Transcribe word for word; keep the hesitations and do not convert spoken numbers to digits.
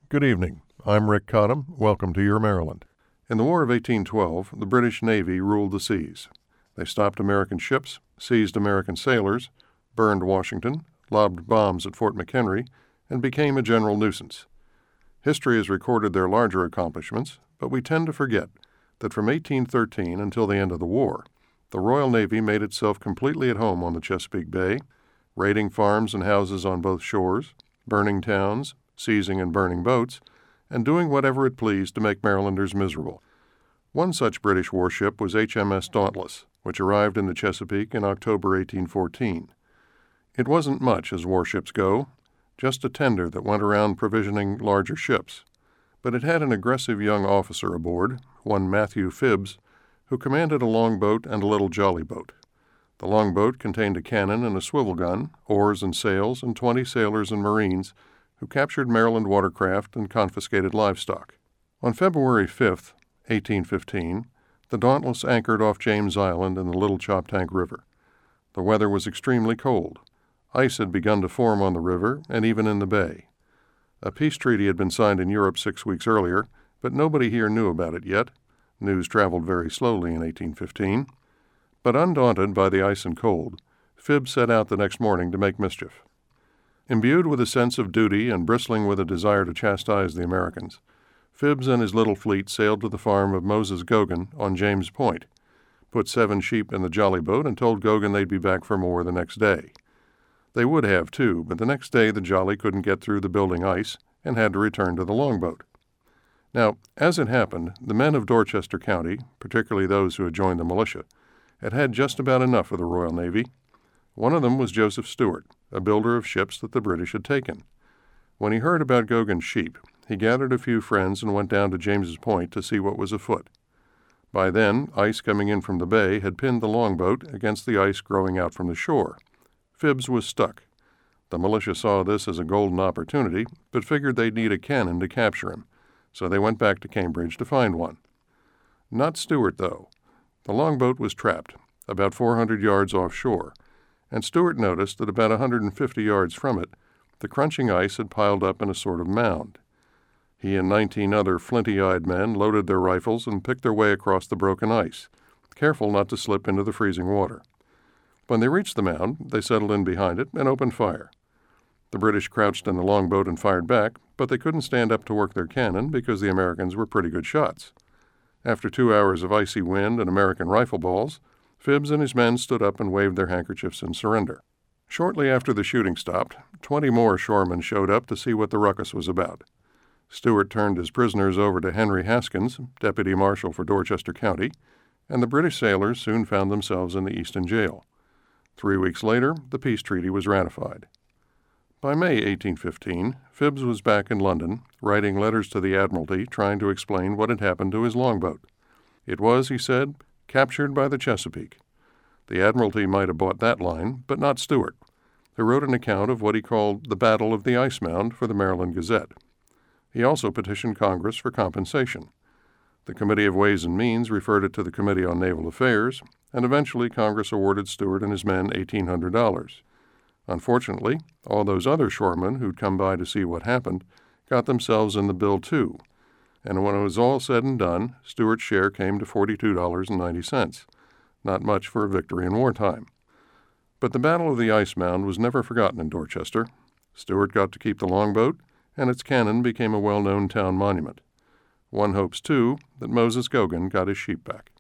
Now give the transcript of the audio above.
Good evening. I'm Rick Cottam. Welcome to Your Maryland. In the War of eighteen twelve, the British Navy ruled the seas. They stopped American ships, seized American sailors, burned Washington, lobbed bombs at Fort McHenry, and became a general nuisance. History has recorded their larger accomplishments, but we tend to forget that from eighteen thirteen until the end of the war, the Royal Navy made itself completely at home on the Chesapeake Bay, raiding farms and houses on both shores, burning towns, seizing and burning boats, and doing whatever it pleased to make Marylanders miserable. One such British warship was H M S Dauntless, which arrived in the Chesapeake in October eighteen fourteen. It wasn't much as warships go, just a tender that went around provisioning larger ships, but it had an aggressive young officer aboard, one Matthew Phibbs, who commanded a longboat and a little jolly boat. The longboat contained a cannon and a swivel gun, oars and sails, and twenty sailors and Marines who captured Maryland watercraft and confiscated livestock. On February fifth, eighteen fifteen, the Dauntless anchored off James Island in the Little Choptank River. The weather was extremely cold. Ice had begun to form on the river and even in the bay. A peace treaty had been signed in Europe six weeks earlier, but nobody here knew about it yet. News traveled very slowly in eighteen fifteen. But undaunted by the ice and cold, Phibbs set out the next morning to make mischief. Imbued with a sense of duty and bristling with a desire to chastise the Americans, Phibbs and his little fleet sailed to the farm of Moses Gogan on James Point, put seven sheep in the jolly boat, and told Gogan they'd be back for more the next day. They would have, too, but the next day the jolly couldn't get through the building ice and had to return to the longboat. Now, as it happened, the men of Dorchester County, particularly those who had joined the militia, had had just about enough of the Royal Navy. One of them was Joseph Stewart, a builder of ships that the British had taken. When he heard about Gogan's sheep, he gathered a few friends and went down to James's Point to see what was afoot. By then, ice coming in from the bay had pinned the longboat against the ice growing out from the shore. Phibbs was stuck. The militia saw this as a golden opportunity, but figured they'd need a cannon to capture him, so they went back to Cambridge to find one. Not Stewart, though. The longboat was trapped, about four hundred yards offshore, and Stewart noticed that about one hundred fifty yards from it, the crunching ice had piled up in a sort of mound. He and nineteen other flinty-eyed men loaded their rifles and picked their way across the broken ice, careful not to slip into the freezing water. When they reached the mound, they settled in behind it and opened fire. The British crouched in the longboat and fired back, but they couldn't stand up to work their cannon because the Americans were pretty good shots. After two hours of icy wind and American rifle balls, Phibbs and his men stood up and waved their handkerchiefs in surrender. Shortly after the shooting stopped, twenty more shoremen showed up to see what the ruckus was about. Stewart turned his prisoners over to Henry Haskins, deputy marshal for Dorchester County, and the British sailors soon found themselves in the Easton jail. Three weeks later, the peace treaty was ratified. By May eighteen fifteen, Phibbs was back in London, writing letters to the Admiralty trying to explain what had happened to his longboat. It was, he said, captured by the Chesapeake. The Admiralty might have bought that line, but not Stewart, who wrote an account of what he called the Battle of the Ice Mound for the Maryland Gazette. He also petitioned Congress for compensation. The Committee of Ways and Means referred it to the Committee on Naval Affairs, and eventually Congress awarded Stewart and his men eighteen hundred dollars. Unfortunately, all those other shoremen who'd come by to see what happened got themselves in the bill too, and when it was all said and done, Stewart's share came to forty-two dollars and ninety cents, not much for a victory in wartime. But the Battle of the Ice Mound was never forgotten in Dorchester. Stewart got to keep the longboat, and its cannon became a well-known town monument. One hopes, too, that Moses Gogan got his sheep back.